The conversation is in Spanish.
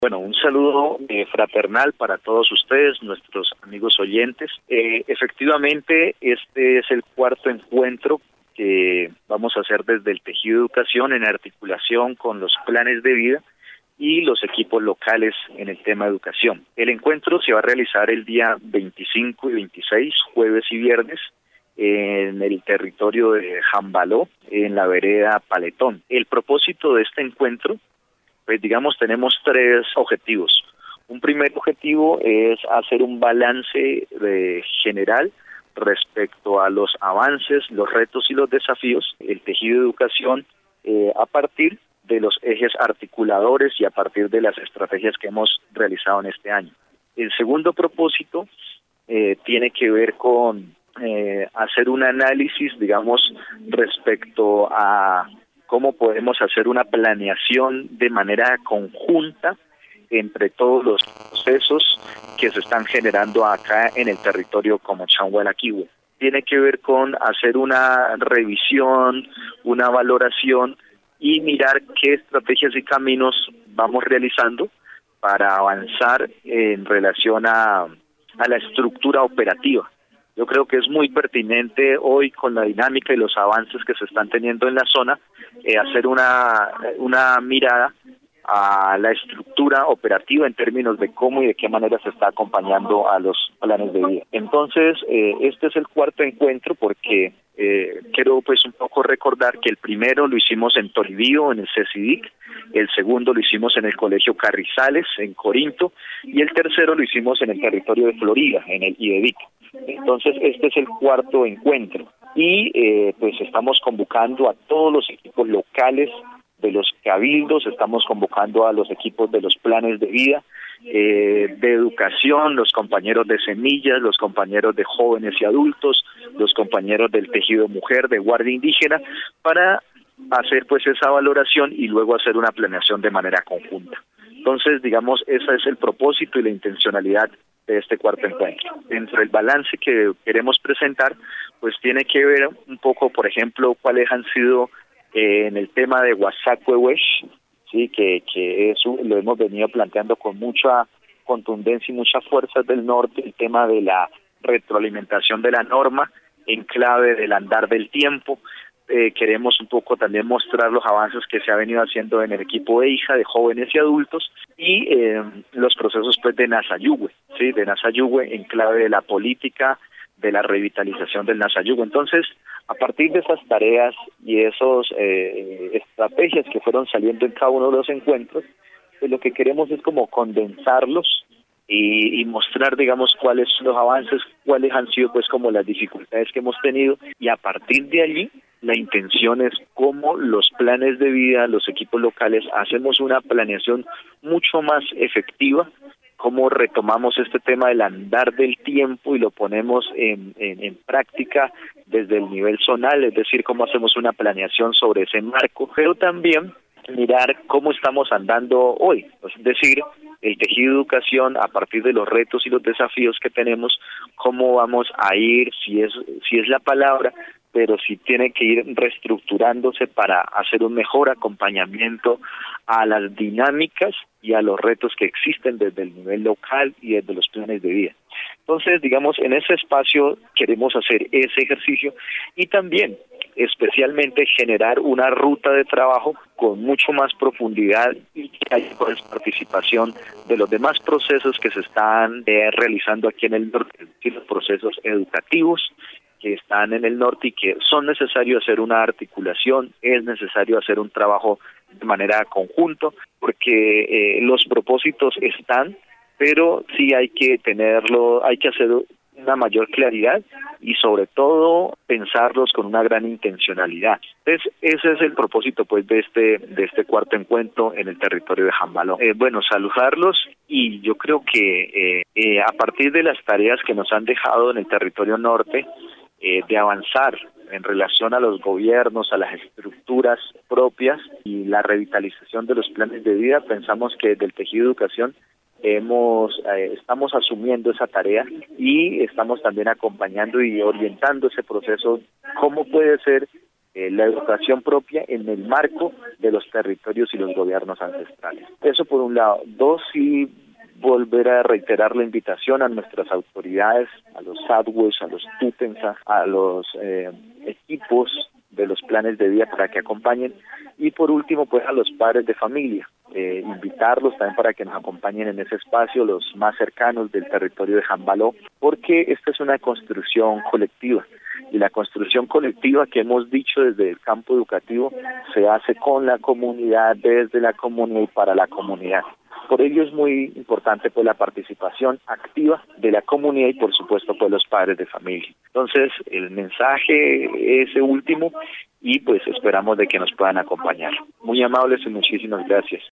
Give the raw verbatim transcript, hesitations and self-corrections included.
Bueno, un saludo eh, fraternal para todos ustedes, nuestros amigos oyentes. Eh, efectivamente, este es el cuarto encuentro que vamos a hacer desde el Tejido Educación en articulación con los planes de vida y los equipos locales en el tema de educación. El encuentro se va a realizar el día veinticinco y veintiséis, jueves y viernes, en el territorio de Jambaló, en la vereda Paletón. El propósito de este encuentro, pues digamos, tenemos tres objetivos. Un primer objetivo es hacer un balance de general respecto a los avances, los retos y los desafíos del tejido de educación eh, a partir de los ejes articuladores y a partir de las estrategias que hemos realizado en este año. El segundo propósito eh, tiene que ver con eh, hacer un análisis, digamos, respecto a cómo podemos hacer una planeación de manera conjunta entre todos los procesos que se están generando acá en el territorio como Changualaquihue. Tiene que ver con hacer una revisión, una valoración y mirar qué estrategias y caminos vamos realizando para avanzar en relación a, a la estructura operativa. Yo creo que es muy pertinente hoy, con la dinámica y los avances que se están teniendo en la zona, eh, hacer una, una mirada a la estructura operativa en términos de cómo y de qué manera se está acompañando a los planes de vida. Entonces, eh, este es el cuarto encuentro porque eh, quiero pues un poco recordar que el primero lo hicimos en Toribío, en el CECIDIC, el segundo lo hicimos en el Colegio Carrizales, en Corinto, y el tercero lo hicimos en el territorio de Florida, en el IDEVIC. Entonces, este es el cuarto encuentro y eh, pues estamos convocando a todos los equipos locales de los cabildos, estamos convocando a los equipos de los planes de vida, eh, de educación, los compañeros de semillas, los compañeros de jóvenes y adultos, los compañeros del tejido mujer, de guardia indígena, para hacer pues esa valoración y luego hacer una planeación de manera conjunta. Entonces, digamos, ese es el propósito y la intencionalidad de este cuarto encuentro. Dentro del balance que queremos presentar, pues tiene que ver un poco, por ejemplo, cuáles han sido eh, en el tema de Guasacuehuesh, sí, que, que eso lo hemos venido planteando con mucha contundencia y mucha fuerza del norte, el tema de la retroalimentación de la norma en clave del andar del tiempo. Eh, queremos un poco también mostrar los avances que se ha venido haciendo en el equipo de hija, de jóvenes y adultos, y eh, los procesos pues de Nasayugüe, sí, de Nasayugüe en clave de la política, de la revitalización del Nasayugüe. Entonces, a partir de esas tareas y esas eh, estrategias que fueron saliendo en cada uno de los encuentros, pues lo que queremos es como condensarlos y, y mostrar, digamos, cuáles son los avances, cuáles han sido pues como las dificultades que hemos tenido, y a partir de allí la intención es cómo los planes de vida, los equipos locales, hacemos una planeación mucho más efectiva, cómo retomamos este tema del andar del tiempo y lo ponemos en, en, en práctica desde el nivel zonal, es decir, cómo hacemos una planeación sobre ese marco, pero también mirar cómo estamos andando hoy, es decir, el tejido de educación a partir de los retos y los desafíos que tenemos, cómo vamos a ir, si es, si es la palabra, pero sí tiene que ir reestructurándose para hacer un mejor acompañamiento a las dinámicas y a los retos que existen desde el nivel local y desde los planes de vida. Entonces, digamos, en ese espacio queremos hacer ese ejercicio y también, especialmente, generar una ruta de trabajo con mucho más profundidad y que haya pues, participación de los demás procesos que se están eh, realizando aquí en el norte, es decir, los procesos educativos que están en el norte y que son necesarios hacer una articulación, es necesario hacer un trabajo de manera conjunto, porque eh, los propósitos están, pero sí hay que tenerlo, hay que hacer una mayor claridad y sobre todo pensarlos con una gran intencionalidad. Entonces, ese es el propósito pues de este de este cuarto encuentro en el territorio de Jambaló. Eh, bueno, saludarlos y yo creo que eh, eh, a partir de las tareas que nos han dejado en el territorio norte, Eh, de avanzar en relación a los gobiernos, a las estructuras propias y la revitalización de los planes de vida, pensamos que del tejido de educación hemos eh, estamos asumiendo esa tarea y estamos también acompañando y orientando ese proceso, cómo puede ser eh, la educación propia en el marco de los territorios y los gobiernos ancestrales. Eso por un lado. Dos, sí volver a reiterar la invitación a nuestras autoridades, a los SADWES, a los TUTENSA, a los eh, equipos de los planes de vida para que acompañen, y por último pues a los padres de familia, eh, invitarlos también para que nos acompañen en ese espacio, los más cercanos del territorio de Jambaló, porque esta es una construcción colectiva, y la construcción colectiva que hemos dicho desde el campo educativo se hace con la comunidad, desde la comunidad y para la comunidad. Por ello es muy importante pues la participación activa de la comunidad y por supuesto pues los padres de familia. Entonces el mensaje ese último, y pues esperamos de que nos puedan acompañar. Muy amables y muchísimas gracias.